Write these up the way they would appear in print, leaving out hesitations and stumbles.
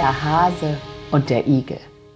Der Hase und der Igel.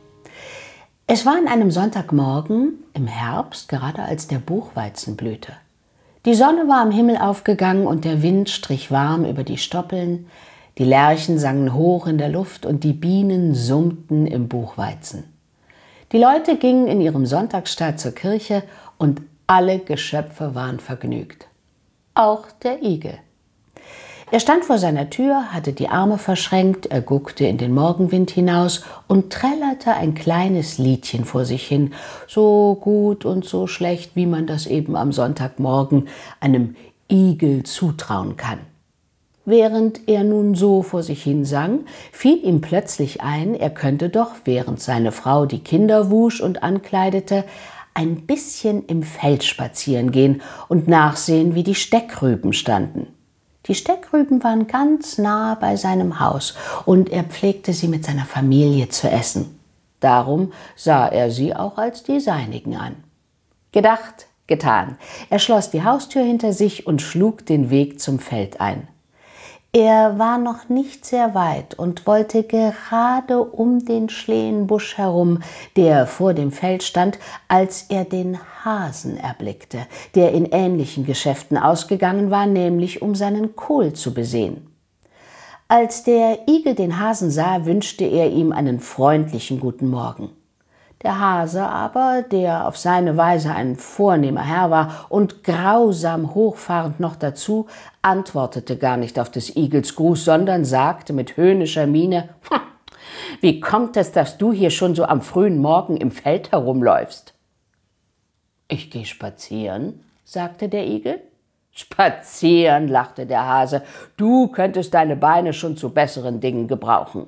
Es war an einem Sonntagmorgen im Herbst, gerade als der Buchweizen blühte. Die Sonne war am Himmel aufgegangen und der Wind strich warm über die Stoppeln, die Lerchen sangen hoch in der Luft und die Bienen summten im Buchweizen. Die Leute gingen in ihrem Sonntagsstaat zur Kirche und alle Geschöpfe waren vergnügt. Auch der Igel. Er stand vor seiner Tür, hatte die Arme verschränkt, er guckte in den Morgenwind hinaus und trällerte ein kleines Liedchen vor sich hin, so gut und so schlecht, wie man das eben am Sonntagmorgen einem Igel zutrauen kann. Während er nun so vor sich hin sang, fiel ihm plötzlich ein, er könnte doch, während seine Frau die Kinder wusch und ankleidete, ein bisschen im Feld spazieren gehen und nachsehen, wie die Steckrüben standen. Die Steckrüben waren ganz nah bei seinem Haus und er pflegte sie mit seiner Familie zu essen. Darum sah er sie auch als die seinigen an. Gedacht, getan. Er schloss die Haustür hinter sich und schlug den Weg zum Feld ein. Er war noch nicht sehr weit und wollte gerade um den Schlehenbusch herum, der vor dem Feld stand, als er den Hasen erblickte, der in ähnlichen Geschäften ausgegangen war, nämlich um seinen Kohl zu besehen. Als der Igel den Hasen sah, wünschte er ihm einen freundlichen guten Morgen. Der Hase aber, der auf seine Weise ein vornehmer Herr war und grausam hochfahrend noch dazu, antwortete gar nicht auf des Igels Gruß, sondern sagte mit höhnischer Miene: »Wie kommt es, dass du hier schon so am frühen Morgen im Feld herumläufst?« »Ich gehe spazieren«, sagte der Igel. »Spazieren«, lachte der Hase, »du könntest deine Beine schon zu besseren Dingen gebrauchen.«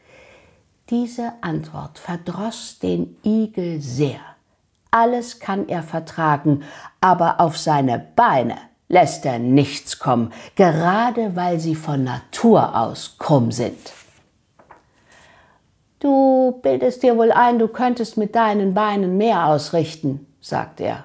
Diese Antwort verdross den Igel sehr. Alles kann er vertragen, aber auf seine Beine lässt er nichts kommen, gerade weil sie von Natur aus krumm sind. »Du bildest dir wohl ein, du könntest mit deinen Beinen mehr ausrichten«, sagte er.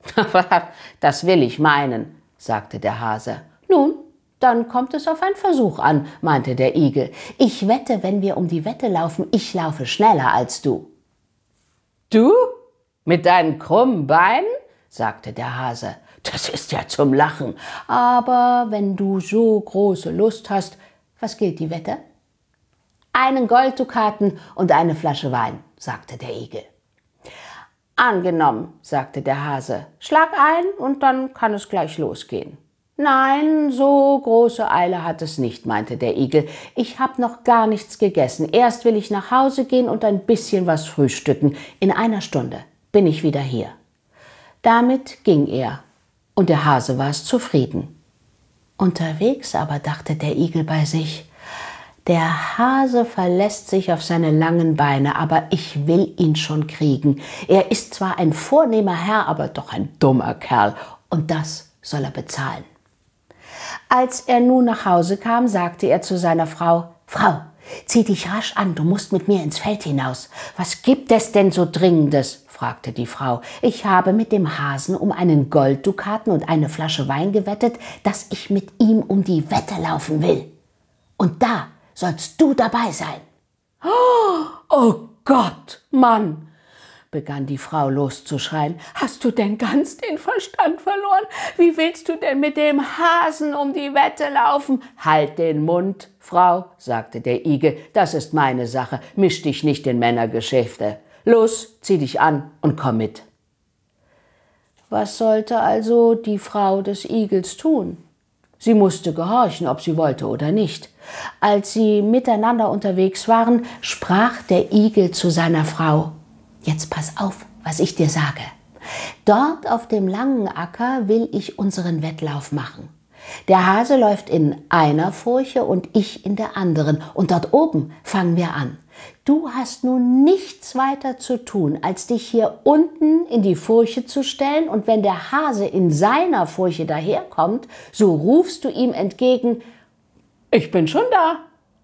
»Das will ich meinen«, sagte der Hase. »Nun, dann kommt es auf einen Versuch an«, meinte der Igel. »Ich wette, wenn wir um die Wette laufen, ich laufe schneller als du.« »Du? Mit deinen krummen Beinen?«, sagte der Hase. »Das ist ja zum Lachen. Aber wenn du so große Lust hast, was gilt die Wette?« »Einen Golddukaten und eine Flasche Wein«, sagte der Igel. »Angenommen«, sagte der Hase. »Schlag ein und dann kann es gleich losgehen.« »Nein, so große Eile hat es nicht«, meinte der Igel. »Ich habe noch gar nichts gegessen. Erst will ich nach Hause gehen und ein bisschen was frühstücken. In einer Stunde bin ich wieder hier.« Damit ging er, und der Hase war es zufrieden. Unterwegs aber dachte der Igel bei sich: Der Hase verlässt sich auf seine langen Beine, aber ich will ihn schon kriegen. Er ist zwar ein vornehmer Herr, aber doch ein dummer Kerl, und das soll er bezahlen. Als er nun nach Hause kam, sagte er zu seiner Frau: »Frau, zieh dich rasch an, du musst mit mir ins Feld hinaus.« »Was gibt es denn so Dringendes?«, fragte die Frau. »Ich habe mit dem Hasen um einen Golddukaten und eine Flasche Wein gewettet, dass ich mit ihm um die Wette laufen will. Und da sollst du dabei sein.« »Oh Gott, Mann«, begann die Frau loszuschreien. »Hast du denn ganz den Verstand verloren? Wie willst du denn mit dem Hasen um die Wette laufen?« »Halt den Mund, Frau«, sagte der Igel, »das ist meine Sache, misch dich nicht in Männergeschäfte. Los, zieh dich an und komm mit.« Was sollte also die Frau des Igels tun? Sie musste gehorchen, ob sie wollte oder nicht. Als sie miteinander unterwegs waren, sprach der Igel zu seiner Frau: »Jetzt pass auf, was ich dir sage. Dort auf dem langen Acker will ich unseren Wettlauf machen. Der Hase läuft in einer Furche und ich in der anderen. Und dort oben fangen wir an. Du hast nun nichts weiter zu tun, als dich hier unten in die Furche zu stellen. Und wenn der Hase in seiner Furche daherkommt, so rufst du ihm entgegen: »Ich bin schon da.«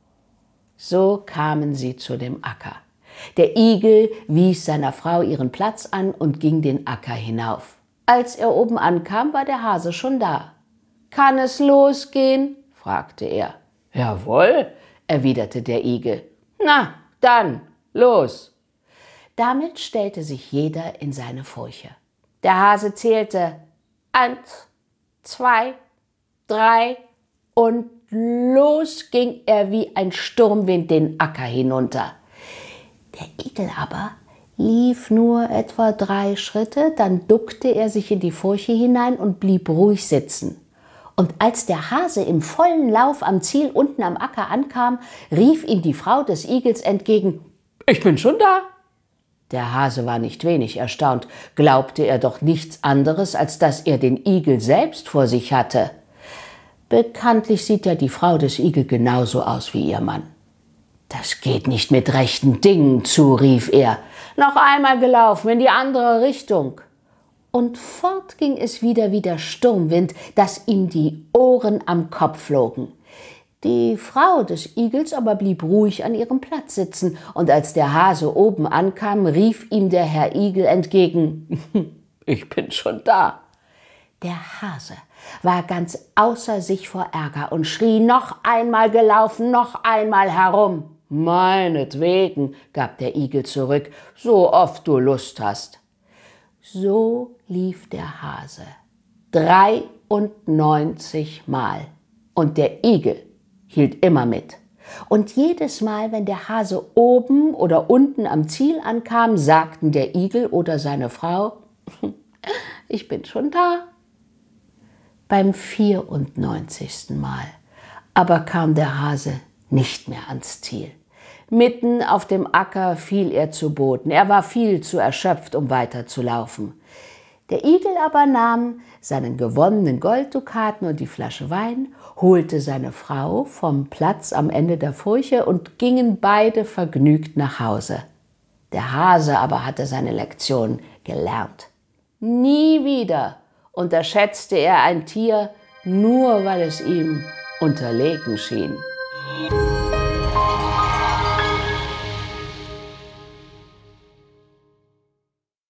So kamen sie zu dem Acker. Der Igel wies seiner Frau ihren Platz an und ging den Acker hinauf. Als er oben ankam, war der Hase schon da. »Kann es losgehen?«, fragte er. »Jawohl«, erwiderte der Igel. Na, dann, los! Damit stellte sich jeder in seine Furche. Der Hase zählte 1, 2, 3 und los ging er wie ein Sturmwind den Acker hinunter. Der Igel aber lief nur etwa 3 Schritte, dann duckte er sich in die Furche hinein und blieb ruhig sitzen. Und als der Hase im vollen Lauf am Ziel unten am Acker ankam, rief ihm die Frau des Igels entgegen: »Ich bin schon da!« Der Hase war nicht wenig erstaunt, glaubte er doch nichts anderes, als dass er den Igel selbst vor sich hatte. Bekanntlich sieht ja die Frau des Igel genauso aus wie ihr Mann. »Das geht nicht mit rechten Dingen zu«, rief er. »Noch einmal gelaufen in die andere Richtung.« Und fort ging es wieder wie der Sturmwind, dass ihm die Ohren am Kopf flogen. Die Frau des Igels aber blieb ruhig an ihrem Platz sitzen, und als der Hase oben ankam, rief ihm der Herr Igel entgegen: »Ich bin schon da.« Der Hase war ganz außer sich vor Ärger und schrie: »Noch einmal gelaufen, noch einmal herum!« »Meinetwegen«, gab der Igel zurück, »so oft du Lust hast.« So lief der Hase 93 Mal, und der Igel hielt immer mit. Und jedes Mal, wenn der Hase oben oder unten am Ziel ankam, sagten der Igel oder seine Frau: »Ich bin schon da.« Beim 94. Mal aber kam der Hase nicht mehr ans Ziel. Mitten auf dem Acker fiel er zu Boden. Er war viel zu erschöpft, um weiterzulaufen. Der Igel aber nahm seinen gewonnenen Golddukaten und die Flasche Wein, holte seine Frau vom Platz am Ende der Furche und gingen beide vergnügt nach Hause. Der Hase aber hatte seine Lektion gelernt. Nie wieder unterschätzte er ein Tier, nur weil es ihm unterlegen schien.